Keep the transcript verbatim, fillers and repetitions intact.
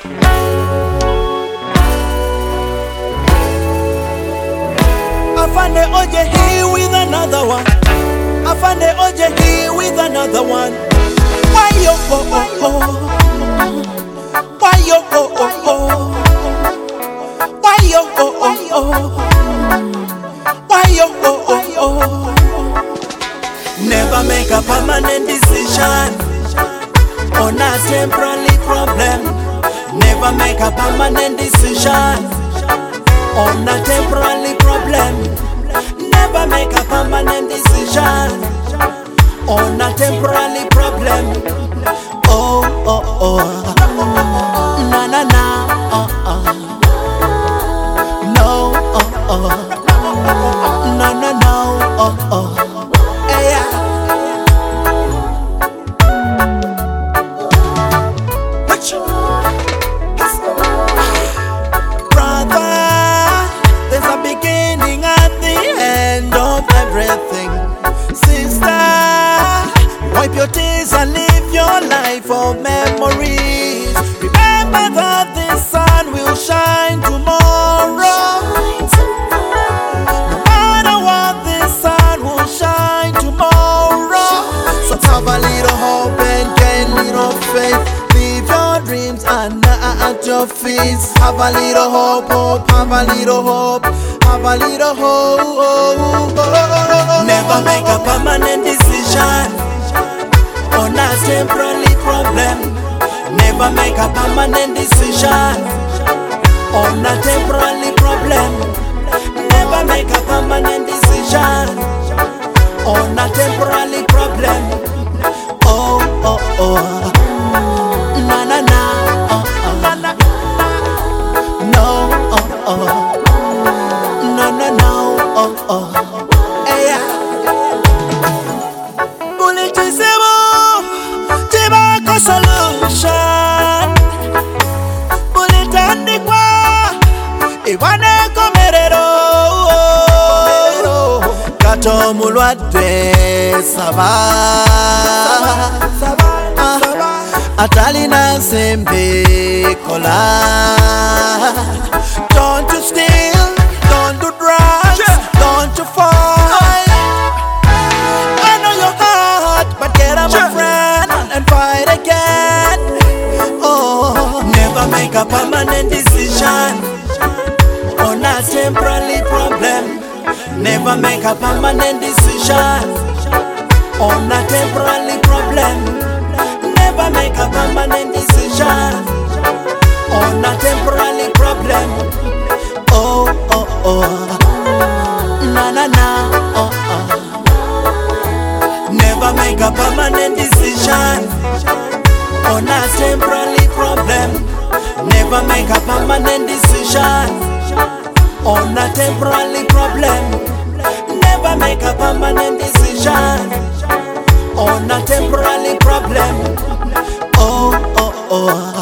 Afande Oje here with another one. Afande Oje here with another one. Why yo oh oh oh? Why yo oh oh oh? Why yo oh oh oh? Why yo oh oh oh? Never make a permanent decision on a temporary problem. Never make a permanent decision on a temporary problem. Never make a permanent decision on a temporary problem. Oh, oh, oh. Na, na, na. Oh, oh. No, oh, oh. No, no, no. Oh, oh. Hey, yeah. Brother, there's a beginning at the end of everything. Sister, wipe your tears and live your life of memories. Remember that the sun will shine tomorrow. No matter what, the sun will shine tomorrow. So have a little hope and gain little faith. Live your dreams and not at your feet. Have a little hope, hope, have a little hope, have a little hope. Never make a permanent decision on a temporary problem. Never make a permanent decision on a temporary problem. Never make a permanent decision on a temporary problem. Oh, oh, oh. Na, na, na. Oh, oh. Na, na, na. No, oh, oh. No, no, no. Oh, oh. Hey, yeah. Solution Bullet and the qua Iwane komerero Kato mulwade Saba Atali na sembe kola. Don't you steal, don't do drugs, don't you fight. I know your heart, but get up my friend and fight again. Oh, never make a permanent decision on a temporary problem. Never make a permanent decision on a temporary problem. Never make a permanent decision on a temporary problem. Oh, oh, oh. Na, na, na. Oh, oh. Never make a permanent decision on a temporary problem. Never make a permanent decision on a temporary problem. Never make a permanent decision on a temporary problem. Oh, oh, oh.